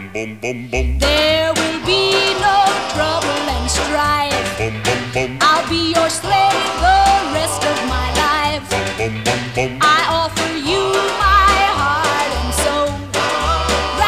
There will be no trouble and strife. I'll be your slave the rest of my life.